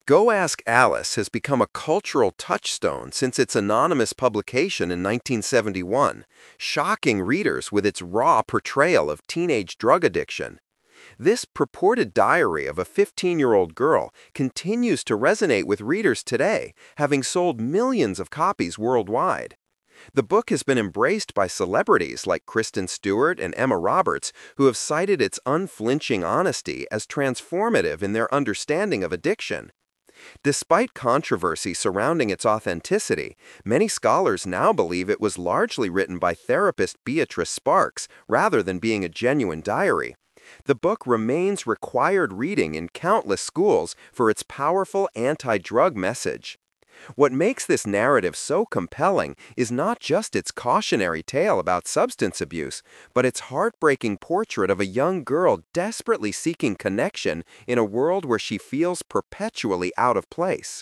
Go Ask Alice has become a cultural touchstone since its anonymous publication in 1971, shocking readers with its raw portrayal of teenage drug addiction. This purported diary of a 15-year-old girl continues to resonate with readers today, having sold millions of copies worldwide. The book has been embraced by celebrities like Kristen Stewart and Emma Roberts, who have cited its unflinching honesty as transformative in their understanding of addiction. Despite controversy surrounding its authenticity, many scholars now believe it was largely written by therapist Beatrice Sparks rather than being a genuine diary. The book remains required reading in countless schools for its powerful anti-drug message. What makes this narrative so compelling is not just its cautionary tale about substance abuse, but its heartbreaking portrait of a young girl desperately seeking connection in a world where she feels perpetually out of place.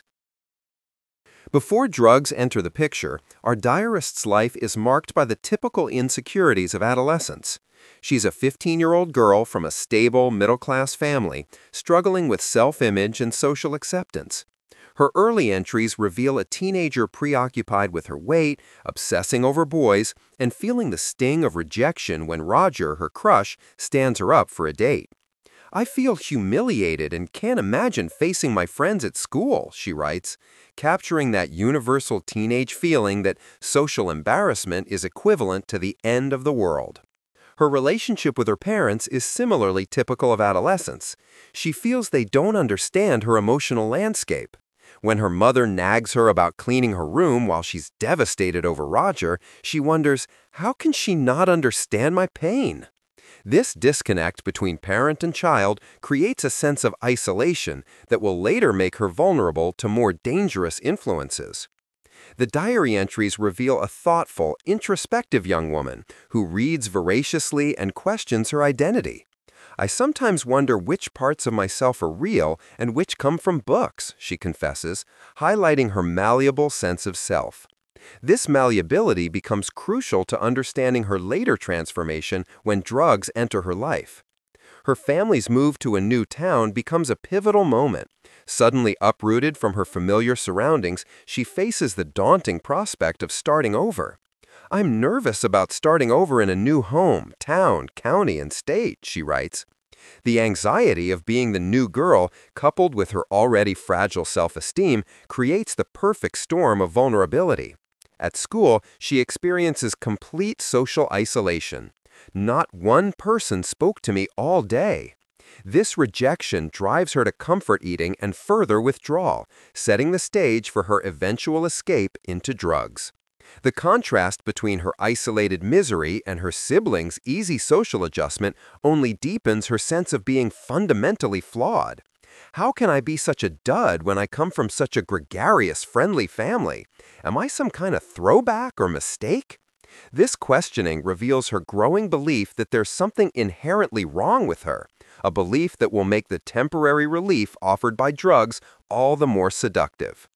Before drugs enter the picture, our diarist's life is marked by the typical insecurities of adolescence. She's a 15-year-old girl from a stable, middle-class family, struggling with self-image and social acceptance. Her early entries reveal a teenager preoccupied with her weight, obsessing over boys, and feeling the sting of rejection when Roger, her crush, stands her up for a date. "I feel humiliated and can't imagine facing my friends at school," she writes, capturing that universal teenage feeling that social embarrassment is equivalent to the end of the world. Her relationship with her parents is similarly typical of adolescence. She feels they don't understand her emotional landscape. When her mother nags her about cleaning her room while she's devastated over Roger, she wonders, how can she not understand my pain? This disconnect between parent and child creates a sense of isolation that will later make her vulnerable to more dangerous influences. The diary entries reveal a thoughtful, introspective young woman who reads voraciously and questions her identity. "I sometimes wonder which parts of myself are real and which come from books," she confesses, highlighting her malleable sense of self. This malleability becomes crucial to understanding her later transformation when drugs enter her life. Her family's move to a new town becomes a pivotal moment. Suddenly uprooted from her familiar surroundings, she faces the daunting prospect of starting over. "I'm nervous about starting over in a new home, town, county, and state," she writes. The anxiety of being the new girl, coupled with her already fragile self-esteem, creates the perfect storm of vulnerability. At school, she experiences complete social isolation. "Not one person spoke to me all day." This rejection drives her to comfort eating and further withdrawal, setting the stage for her eventual escape into drugs. The contrast between her isolated misery and her siblings' easy social adjustment only deepens her sense of being fundamentally flawed. "How can I be such a dud when I come from such a gregarious, friendly family? Am I some kind of throwback or mistake?" This questioning reveals her growing belief that there's something inherently wrong with her, a belief that will make the temporary relief offered by drugs all the more seductive.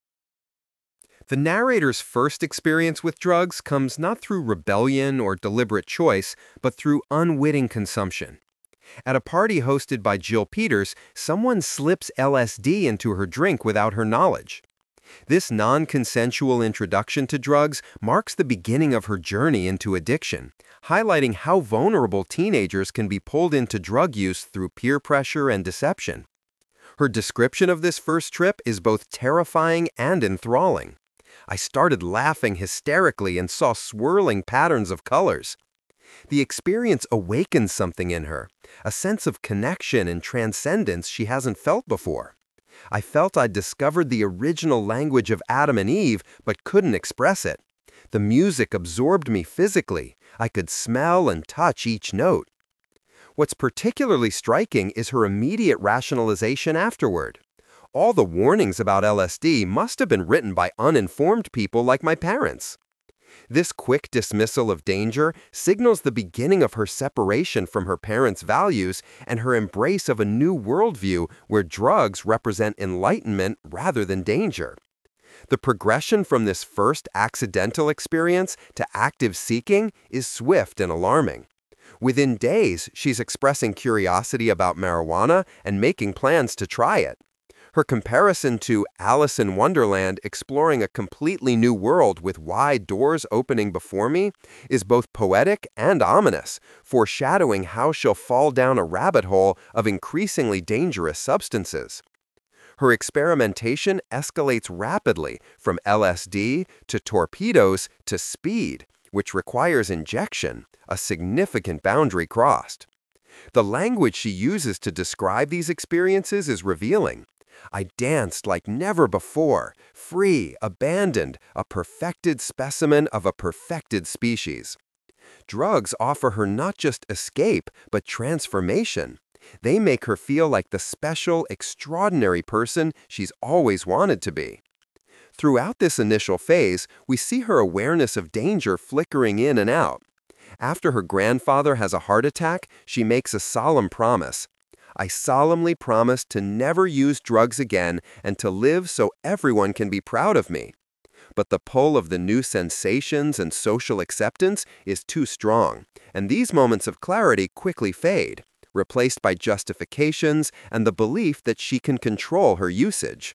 The narrator's first experience with drugs comes not through rebellion or deliberate choice, but through unwitting consumption. At a party hosted by Jill Peters, someone slips LSD into her drink without her knowledge. This non-consensual introduction to drugs marks the beginning of her journey into addiction, highlighting how vulnerable teenagers can be pulled into drug use through peer pressure and deception. Her description of this first trip is both terrifying and enthralling. "I started laughing hysterically and saw swirling patterns of colors." The experience awakens something in her, a sense of connection and transcendence she hasn't felt before. "I felt I'd discovered the original language of Adam and Eve, but couldn't express it. The music absorbed me physically. I could smell and touch each note." What's particularly striking is her immediate rationalization afterward. "All the warnings about LSD must have been written by uninformed people like my parents." This quick dismissal of danger signals the beginning of her separation from her parents' values and her embrace of a new worldview where drugs represent enlightenment rather than danger. The progression from this first accidental experience to active seeking is swift and alarming. Within days, she's expressing curiosity about marijuana and making plans to try it. Her comparison to Alice in Wonderland exploring a completely new world with wide doors opening before me is both poetic and ominous, foreshadowing how she'll fall down a rabbit hole of increasingly dangerous substances. Her experimentation escalates rapidly from LSD to torpedoes to speed, which requires injection, a significant boundary crossed. The language she uses to describe these experiences is revealing. I danced like never before, free, abandoned, a perfected specimen of a perfected species. Drugs offer her not just escape, but transformation. They make her feel like the special, extraordinary person she's always wanted to be. Throughout this initial phase, we see her awareness of danger flickering in and out. After her grandfather has a heart attack, she makes a solemn promise. I solemnly promise to never use drugs again and to live so everyone can be proud of me. But the pull of the new sensations and social acceptance is too strong, and these moments of clarity quickly fade, replaced by justifications and the belief that she can control her usage.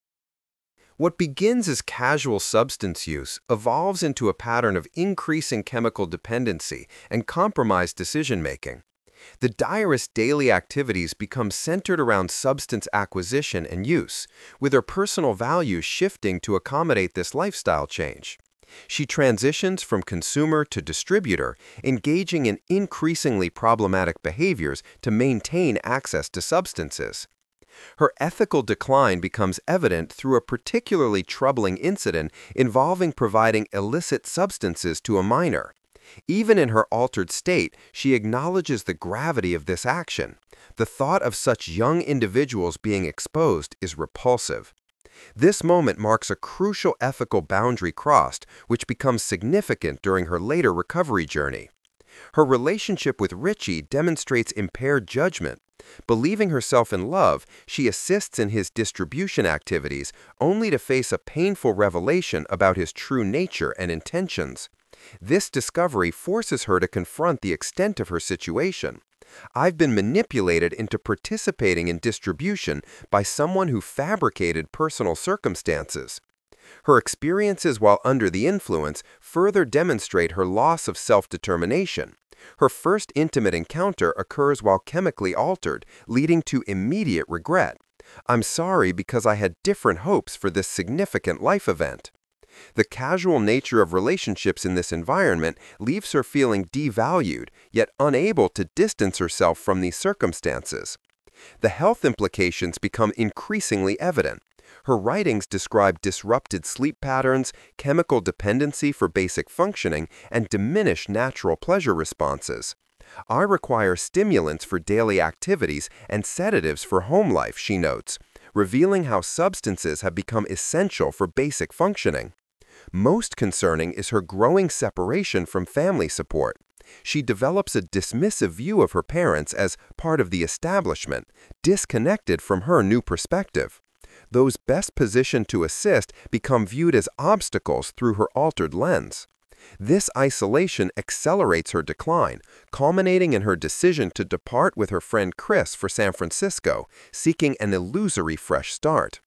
What begins as casual substance use evolves into a pattern of increasing chemical dependency and compromised decision-making. The diarist's daily activities become centered around substance acquisition and use, with her personal values shifting to accommodate this lifestyle change. She transitions from consumer to distributor, engaging in increasingly problematic behaviors to maintain access to substances. Her ethical decline becomes evident through a particularly troubling incident involving providing illicit substances to a minor. Even in her altered state, she acknowledges the gravity of this action. The thought of such young individuals being exposed is repulsive. This moment marks a crucial ethical boundary crossed, which becomes significant during her later recovery journey. Her relationship with Richie demonstrates impaired judgment. Believing herself in love, she assists in his distribution activities, only to face a painful revelation about his true nature and intentions. This discovery forces her to confront the extent of her situation. I've been manipulated into participating in distribution by someone who fabricated personal circumstances. Her experiences while under the influence further demonstrate her loss of self-determination. Her first intimate encounter occurs while chemically altered, leading to immediate regret. I'm sorry because I had different hopes for this significant life event. The casual nature of relationships in this environment leaves her feeling devalued, yet unable to distance herself from these circumstances. The health implications become increasingly evident. Her writings describe disrupted sleep patterns, chemical dependency for basic functioning, and diminished natural pleasure responses. I require stimulants for daily activities and sedatives for home life, she notes, revealing how substances have become essential for basic functioning. Most concerning is her growing separation from family support. She develops a dismissive view of her parents as part of the establishment, disconnected from her new perspective. Those best positioned to assist become viewed as obstacles through her altered lens. This isolation accelerates her decline, culminating in her decision to depart with her friend Chris for San Francisco, seeking an illusory fresh start.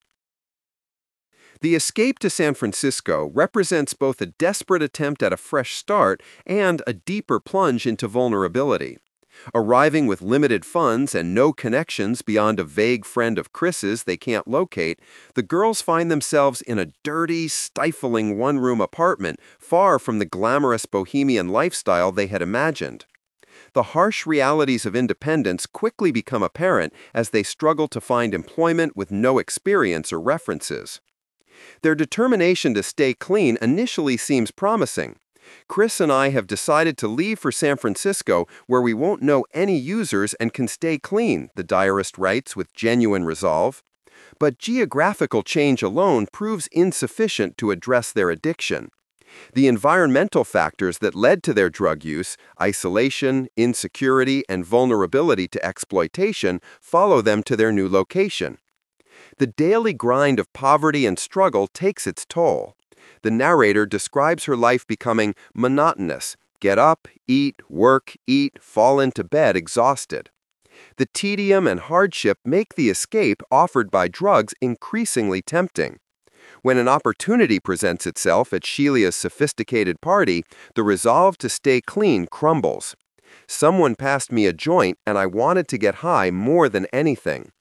The escape to San Francisco represents both a desperate attempt at a fresh start and a deeper plunge into vulnerability. Arriving with limited funds and no connections beyond a vague friend of Chris's they can't locate, the girls find themselves in a dirty, stifling one-room apartment far from the glamorous bohemian lifestyle they had imagined. The harsh realities of independence quickly become apparent as they struggle to find employment with no experience or references. Their determination to stay clean initially seems promising. Chris and I have decided to leave for San Francisco where we won't know any users and can stay clean, the diarist writes with genuine resolve. But geographical change alone proves insufficient to address their addiction. The environmental factors that led to their drug use, isolation, insecurity, and vulnerability to exploitation, follow them to their new location. The daily grind of poverty and struggle takes its toll. The narrator describes her life becoming monotonous: get up, eat, work, eat, fall into bed exhausted. The tedium and hardship make the escape offered by drugs increasingly tempting. When an opportunity presents itself at Shelia's sophisticated party, the resolve to stay clean crumbles. Someone passed me a joint and I wanted to get high more than anything.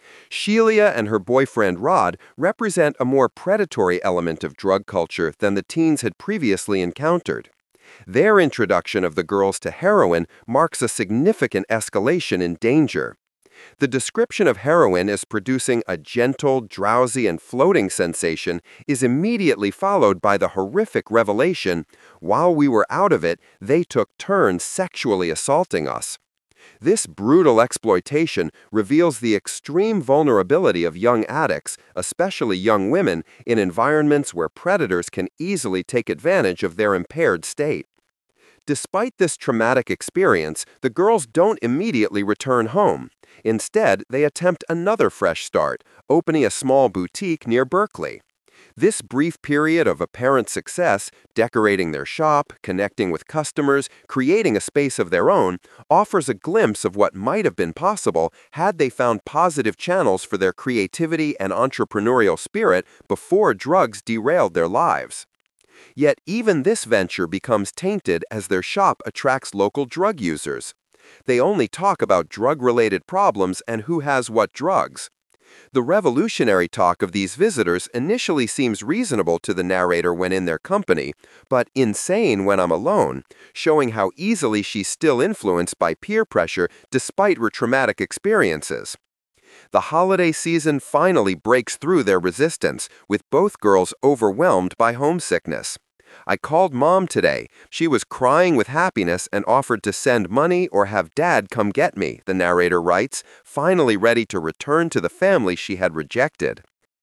Shelia and her boyfriend Rod represent a more predatory element of drug culture than the teens had previously encountered. Their introduction of the girls to heroin marks a significant escalation in danger. The description of heroin as producing a gentle, drowsy, and floating sensation is immediately followed by the horrific revelation, while we were out of it, they took turns sexually assaulting us. This brutal exploitation reveals the extreme vulnerability of young addicts, especially young women, in environments where predators can easily take advantage of their impaired state. Despite this traumatic experience, the girls don't immediately return home. Instead, they attempt another fresh start, opening a small boutique near Berkeley. This brief period of apparent success, decorating their shop, connecting with customers, creating a space of their own, offers a glimpse of what might have been possible had they found positive channels for their creativity and entrepreneurial spirit before drugs derailed their lives. Yet even this venture becomes tainted as their shop attracts local drug users. They only talk about drug-related problems and who has what drugs. The revolutionary talk of these visitors initially seems reasonable to the narrator when in their company, but insane when I'm alone, showing how easily she's still influenced by peer pressure despite her traumatic experiences. The holiday season finally breaks through their resistance, with both girls overwhelmed by homesickness. I called Mom today. She was crying with happiness and offered to send money or have Dad come get me, the narrator writes, finally ready to return to the family she had rejected.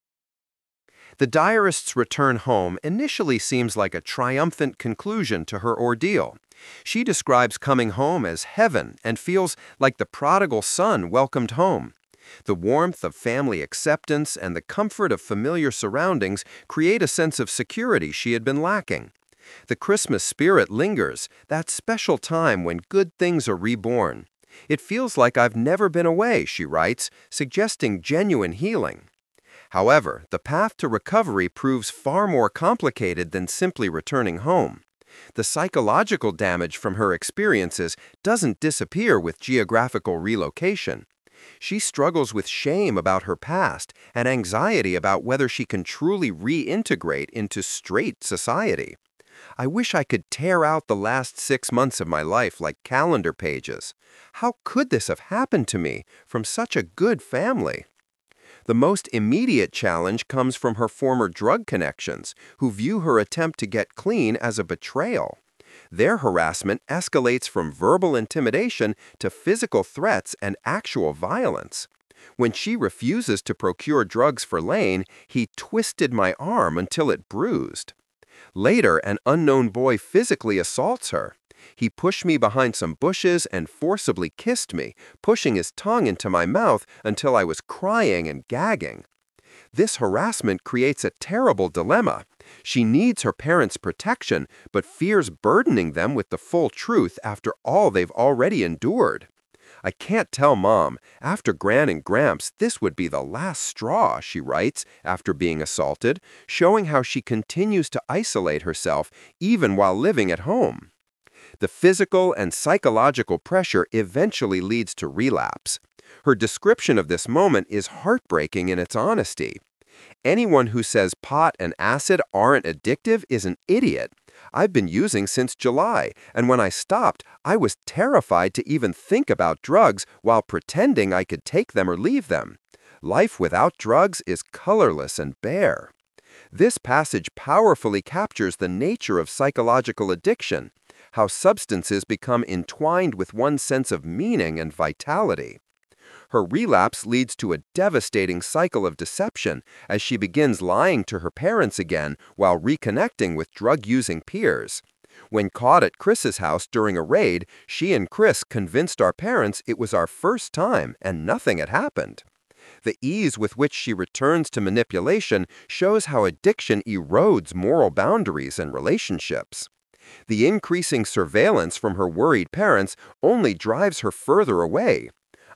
The diarist's return home initially seems like a triumphant conclusion to her ordeal. She describes coming home as heaven and feels like the prodigal son welcomed home. The warmth of family acceptance and the comfort of familiar surroundings create a sense of security she had been lacking. The Christmas spirit lingers, that special time when good things are reborn. It feels like I've never been away, she writes, suggesting genuine healing. However, the path to recovery proves far more complicated than simply returning home. The psychological damage from her experiences doesn't disappear with geographical relocation. She struggles with shame about her past and anxiety about whether she can truly reintegrate into straight society. I wish I could tear out the last 6 months of my life like calendar pages. How could this have happened to me from such a good family? The most immediate challenge comes from her former drug connections, who view her attempt to get clean as a betrayal. Their harassment escalates from verbal intimidation to physical threats and actual violence. When she refuses to procure drugs for Lane, he twisted my arm until it bruised. Later, an unknown boy physically assaults her. He pushed me behind some bushes and forcibly kissed me, pushing his tongue into my mouth until I was crying and gagging. This harassment creates a terrible dilemma. She needs her parents' protection, but fears burdening them with the full truth after all they've already endured. I can't tell Mom. After Gran and Gramps, this would be the last straw, she writes, after being assaulted, showing how she continues to isolate herself even while living at home. The physical and psychological pressure eventually leads to relapse. Her description of this moment is heartbreaking in its honesty. Anyone who says pot and acid aren't addictive is an idiot. I've been using since July, and when I stopped, I was terrified to even think about drugs while pretending I could take them or leave them. Life without drugs is colorless and bare. This passage powerfully captures the nature of psychological addiction, how substances become entwined with one's sense of meaning and vitality. Her relapse leads to a devastating cycle of deception as she begins lying to her parents again while reconnecting with drug-using peers. When caught at Chris's house during a raid, she and Chris convinced our parents it was our first time and nothing had happened. The ease with which she returns to manipulation shows how addiction erodes moral boundaries and relationships. The increasing surveillance from her worried parents only drives her further away.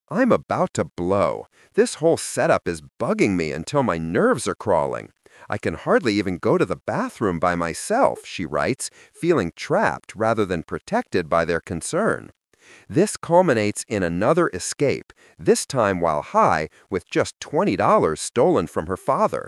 I'm about to blow. This whole setup is bugging me until my nerves are crawling. I can hardly even go to the bathroom by myself, she writes, feeling trapped rather than protected by their concern. This culminates in another escape, this time while high, with just $20 stolen from her father.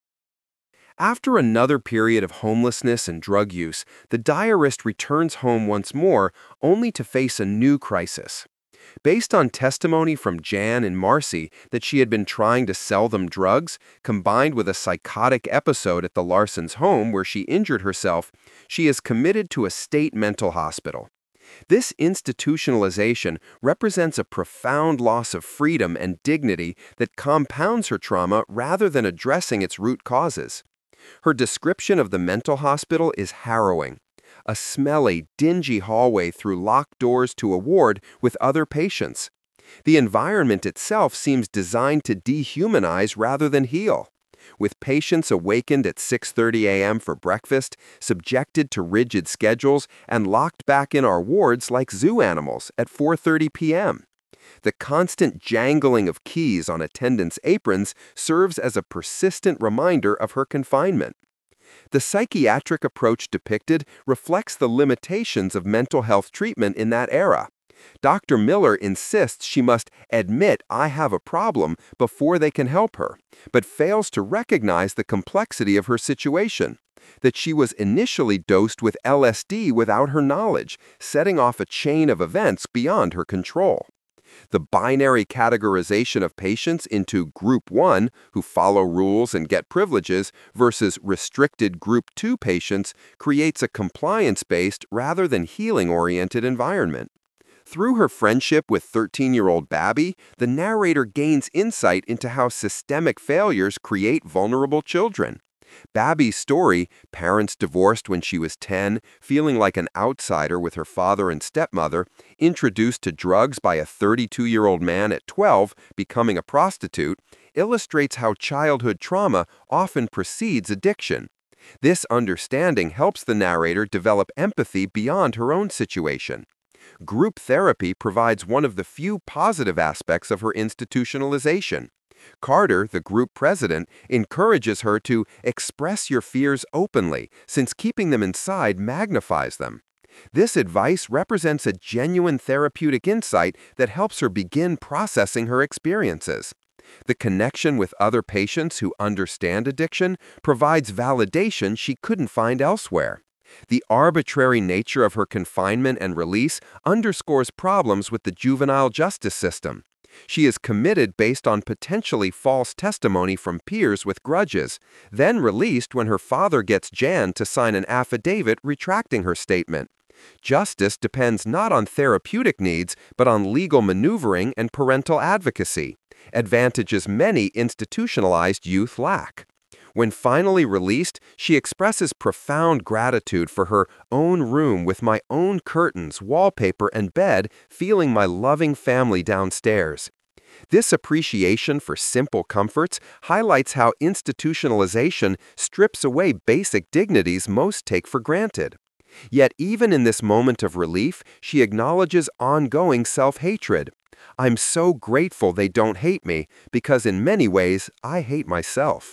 After another period of homelessness and drug use, the diarist returns home once more, only to face a new crisis. Based on testimony from Jan and Marcy that she had been trying to sell them drugs, combined with a psychotic episode at the Larsens' home where she injured herself, she is committed to a state mental hospital. This institutionalization represents a profound loss of freedom and dignity that compounds her trauma rather than addressing its root causes. Her description of the mental hospital is harrowing. A smelly, dingy hallway through locked doors to a ward with other patients. The environment itself seems designed to dehumanize rather than heal. With patients awakened at 6:30 a.m. for breakfast, subjected to rigid schedules, and locked back in our wards like zoo animals at 4:30 p.m. The constant jangling of keys on attendants' aprons serves as a persistent reminder of her confinement. The psychiatric approach depicted reflects the limitations of mental health treatment in that era. Dr. Miller insists she must admit I have a problem before they can help her, but fails to recognize the complexity of her situation. That she was initially dosed with LSD without her knowledge, setting off a chain of events beyond her control. The binary categorization of patients into Group 1, who follow rules and get privileges, versus restricted Group 2 patients creates a compliance-based rather than healing-oriented environment. Through her friendship with 13-year-old Babby, the narrator gains insight into how systemic failures create vulnerable children. Babby's story, parents divorced when she was 10, feeling like an outsider with her father and stepmother, introduced to drugs by a 32-year-old man at 12, becoming a prostitute, illustrates how childhood trauma often precedes addiction. This understanding helps the narrator develop empathy beyond her own situation. Group therapy provides one of the few positive aspects of her institutionalization. Carter, the group president, encourages her to express your fears openly, since keeping them inside magnifies them. This advice represents a genuine therapeutic insight that helps her begin processing her experiences. The connection with other patients who understand addiction provides validation she couldn't find elsewhere. The arbitrary nature of her confinement and release underscores problems with the juvenile justice system. She is committed based on potentially false testimony from peers with grudges, then released when her father gets Jan to sign an affidavit retracting her statement. Justice depends not on therapeutic needs, but on legal maneuvering and parental advocacy, advantages many institutionalized youth lack. When finally released, she expresses profound gratitude for her own room with my own curtains, wallpaper, and bed, feeling my loving family downstairs. This appreciation for simple comforts highlights how institutionalization strips away basic dignities most take for granted. Yet even in this moment of relief, she acknowledges ongoing self-hatred. I'm so grateful they don't hate me, because in many ways, I hate myself.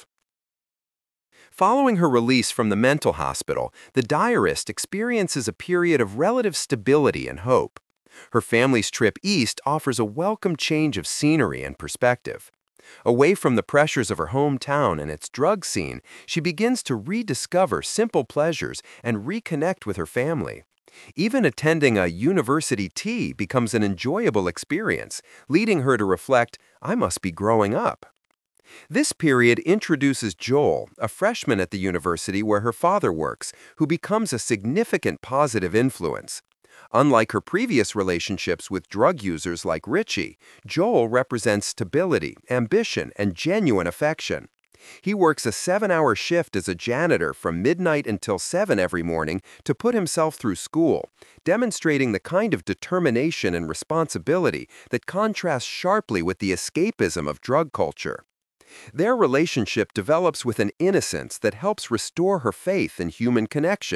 Following her release from the mental hospital, the diarist experiences a period of relative stability and hope. Her family's trip east offers a welcome change of scenery and perspective. Away from the pressures of her hometown and its drug scene, she begins to rediscover simple pleasures and reconnect with her family. Even attending a university tea becomes an enjoyable experience, leading her to reflect, I must be growing up. This period introduces Joel, a freshman at the university where her father works, who becomes a significant positive influence. Unlike her previous relationships with drug users like Richie, Joel represents stability, ambition, and genuine affection. He works a 7-hour shift as a janitor from midnight until 7 every morning to put himself through school, demonstrating the kind of determination and responsibility that contrasts sharply with the escapism of drug culture. Their relationship develops with an innocence that helps restore her faith in human connection.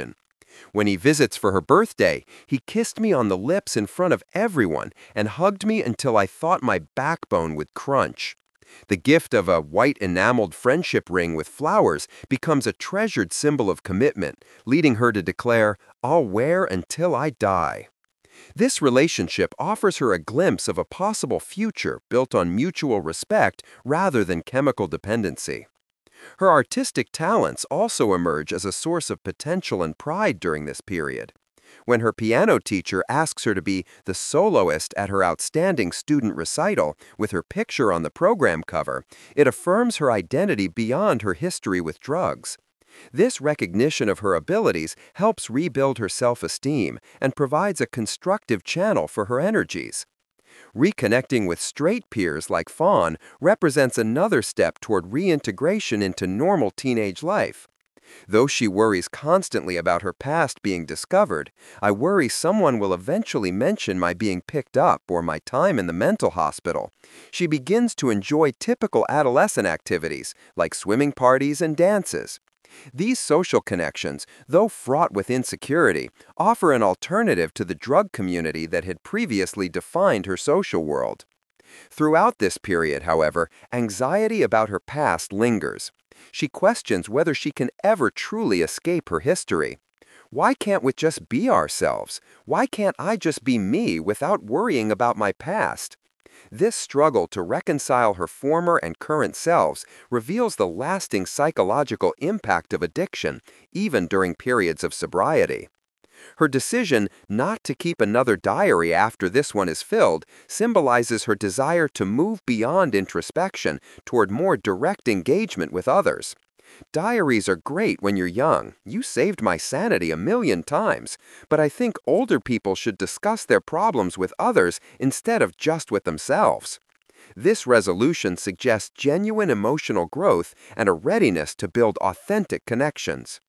When he visits for her birthday, he kissed me on the lips in front of everyone and hugged me until I thought my backbone would crunch. The gift of a white enameled friendship ring with flowers becomes a treasured symbol of commitment, leading her to declare, "I'll wear until I die." This relationship offers her a glimpse of a possible future built on mutual respect rather than chemical dependency. Her artistic talents also emerge as a source of potential and pride during this period. When her piano teacher asks her to be the soloist at her outstanding student recital with her picture on the program cover, it affirms her identity beyond her history with drugs. This recognition of her abilities helps rebuild her self-esteem and provides a constructive channel for her energies. Reconnecting with straight peers like Fawn represents another step toward reintegration into normal teenage life. Though she worries constantly about her past being discovered, I worry someone will eventually mention my being picked up or my time in the mental hospital. She begins to enjoy typical adolescent activities like swimming parties and dances. These social connections, though fraught with insecurity, offer an alternative to the drug community that had previously defined her social world. Throughout this period, however, anxiety about her past lingers. She questions whether she can ever truly escape her history. Why can't we just be ourselves? Why can't I just be me without worrying about my past? This struggle to reconcile her former and current selves reveals the lasting psychological impact of addiction, even during periods of sobriety. Her decision not to keep another diary after this one is filled symbolizes her desire to move beyond introspection toward more direct engagement with others. Diaries are great when you're young. You saved my sanity a million times. But I think older people should discuss their problems with others instead of just with themselves. This resolution suggests genuine emotional growth and a readiness to build authentic connections.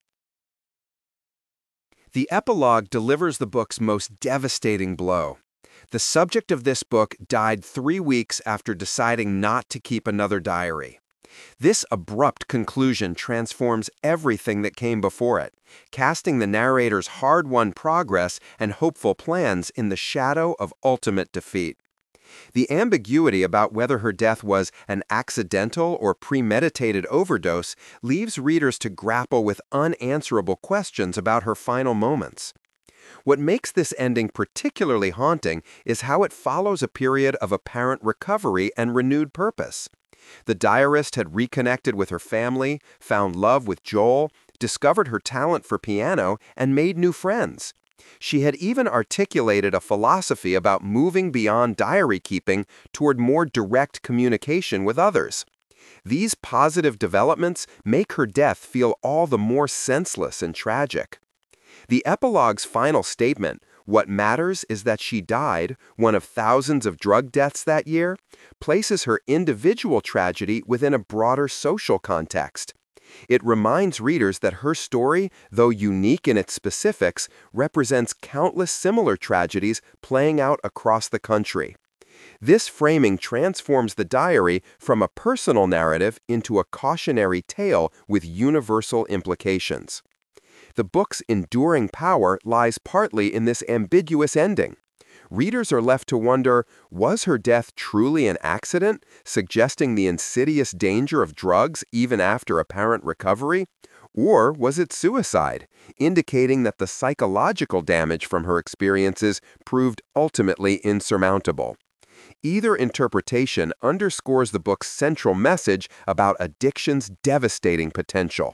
The epilogue delivers the book's most devastating blow. The subject of this book died 3 weeks after deciding not to keep another diary. This abrupt conclusion transforms everything that came before it, casting the narrator's hard-won progress and hopeful plans in the shadow of ultimate defeat. The ambiguity about whether her death was an accidental or premeditated overdose leaves readers to grapple with unanswerable questions about her final moments. What makes this ending particularly haunting is how it follows a period of apparent recovery and renewed purpose. The diarist had reconnected with her family, found love with Joel, discovered her talent for piano, and made new friends. She had even articulated a philosophy about moving beyond diary keeping toward more direct communication with others. These positive developments make her death feel all the more senseless and tragic. The epilogue's final statement, "What matters is that she died, one of thousands of drug deaths that year," places her individual tragedy within a broader social context. It reminds readers that her story, though unique in its specifics, represents countless similar tragedies playing out across the country. This framing transforms the diary from a personal narrative into a cautionary tale with universal implications. The book's enduring power lies partly in this ambiguous ending. Readers are left to wonder, was her death truly an accident, suggesting the insidious danger of drugs even after apparent recovery? Or was it suicide, indicating that the psychological damage from her experiences proved ultimately insurmountable? Either interpretation underscores the book's central message about addiction's devastating potential.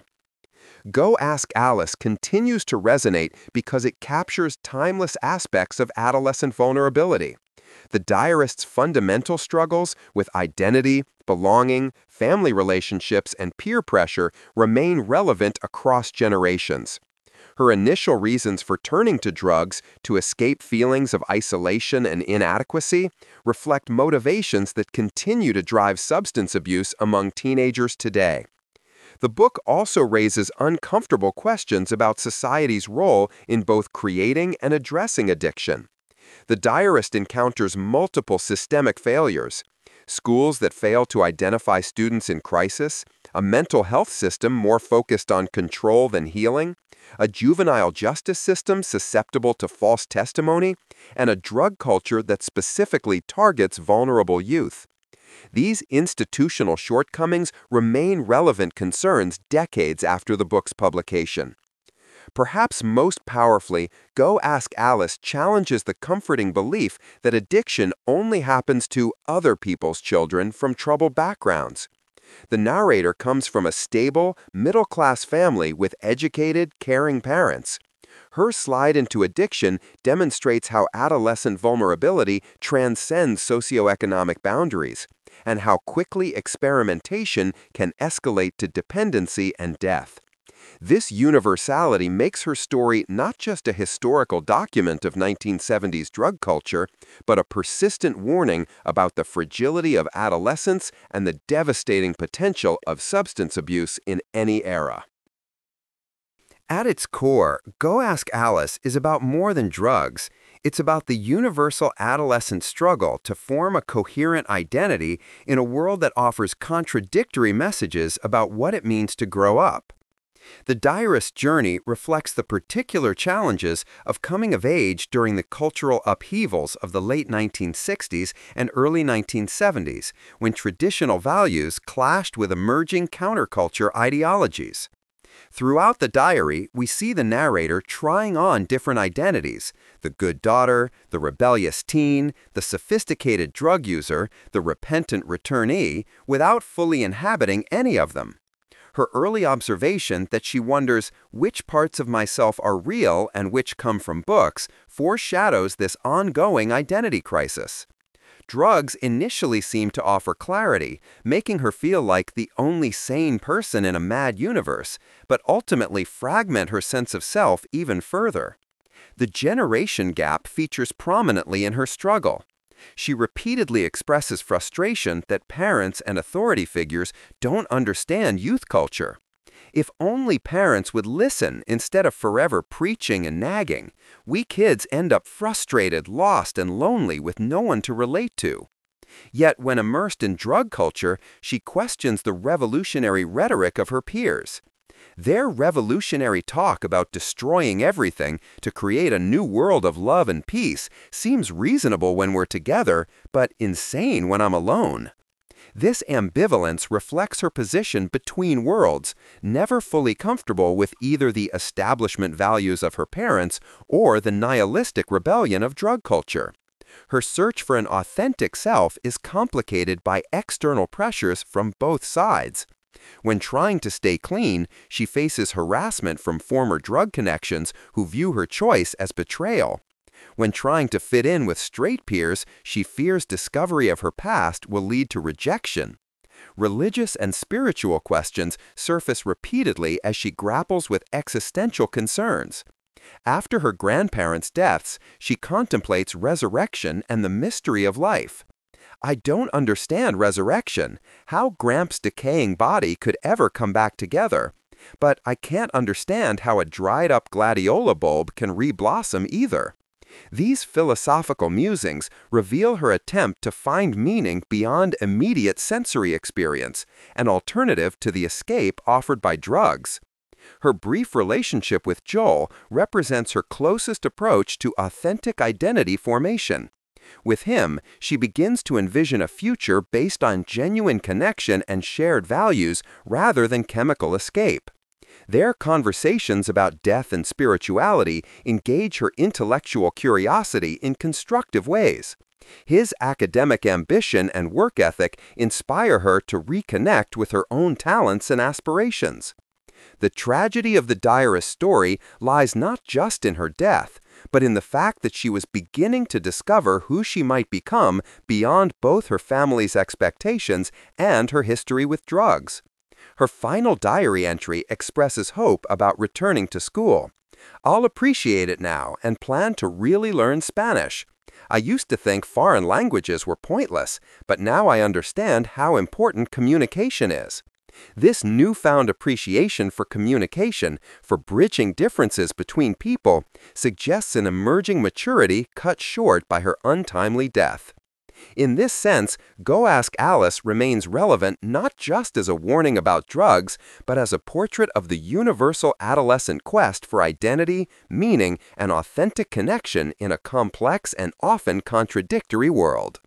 Go Ask Alice continues to resonate because it captures timeless aspects of adolescent vulnerability. The diarist's fundamental struggles with identity, belonging, family relationships, and peer pressure remain relevant across generations. Her initial reasons for turning to drugs to escape feelings of isolation and inadequacy reflect motivations that continue to drive substance abuse among teenagers today. The book also raises uncomfortable questions about society's role in both creating and addressing addiction. The diarist encounters multiple systemic failures. schools that fail to identify students in crisis, a mental health system more focused on control than healing, a juvenile justice system susceptible to false testimony, and a drug culture that specifically targets vulnerable youth. These institutional shortcomings remain relevant concerns decades after the book's publication. Perhaps most powerfully, Go Ask Alice challenges the comforting belief that addiction only happens to other people's children from troubled backgrounds. The narrator comes from a stable, middle-class family with educated, caring parents. Her slide into addiction demonstrates how adolescent vulnerability transcends socioeconomic boundaries, and how quickly experimentation can escalate to dependency and death. This universality makes her story not just a historical document of 1970s drug culture, but a persistent warning about the fragility of adolescence and the devastating potential of substance abuse in any era. At its core, Go Ask Alice is about more than drugs. It's about the universal adolescent struggle to form a coherent identity in a world that offers contradictory messages about what it means to grow up. The diarist's journey reflects the particular challenges of coming of age during the cultural upheavals of the late 1960s and early 1970s, when traditional values clashed with emerging counterculture ideologies. Throughout the diary, we see the narrator trying on different identities: the good daughter, the rebellious teen, the sophisticated drug user, the repentant returnee, without fully inhabiting any of them. Her early observation that she wonders which parts of myself are real and which come from books foreshadows this ongoing identity crisis. Drugs initially seem to offer clarity, making her feel like the only sane person in a mad universe, but ultimately fragment her sense of self even further. The generation gap features prominently in her struggle. She repeatedly expresses frustration that parents and authority figures don't understand youth culture. If only parents would listen instead of forever preaching and nagging, we kids end up frustrated, lost, and lonely with no one to relate to. Yet when immersed in drug culture, she questions the revolutionary rhetoric of her peers. Their revolutionary talk about destroying everything to create a new world of love and peace seems reasonable when we're together, but insane when I'm alone. This ambivalence reflects her position between worlds, never fully comfortable with either the establishment values of her parents or the nihilistic rebellion of drug culture. Her search for an authentic self is complicated by external pressures from both sides. When trying to stay clean, she faces harassment from former drug connections who view her choice as betrayal. When trying to fit in with straight peers, she fears discovery of her past will lead to rejection. Religious and spiritual questions surface repeatedly as she grapples with existential concerns. After her grandparents' deaths, she contemplates resurrection and the mystery of life. I don't understand resurrection, how Gramps' decaying body could ever come back together. But I can't understand how a dried-up gladiola bulb can re-blossom either. These philosophical musings reveal her attempt to find meaning beyond immediate sensory experience, an alternative to the escape offered by drugs. Her brief relationship with Joel represents her closest approach to authentic identity formation. With him, she begins to envision a future based on genuine connection and shared values rather than chemical escape. Their conversations about death and spirituality engage her intellectual curiosity in constructive ways. His academic ambition and work ethic inspire her to reconnect with her own talents and aspirations. The tragedy of the diarist's story lies not just in her death, but in the fact that she was beginning to discover who she might become beyond both her family's expectations and her history with drugs. Her final diary entry expresses hope about returning to school. "I'll appreciate it now and plan to really learn Spanish. I used to think foreign languages were pointless, but now I understand how important communication is." This newfound appreciation for communication, for bridging differences between people, suggests an emerging maturity cut short by her untimely death. In this sense, Go Ask Alice remains relevant not just as a warning about drugs, but as a portrait of the universal adolescent quest for identity, meaning, and authentic connection in a complex and often contradictory world.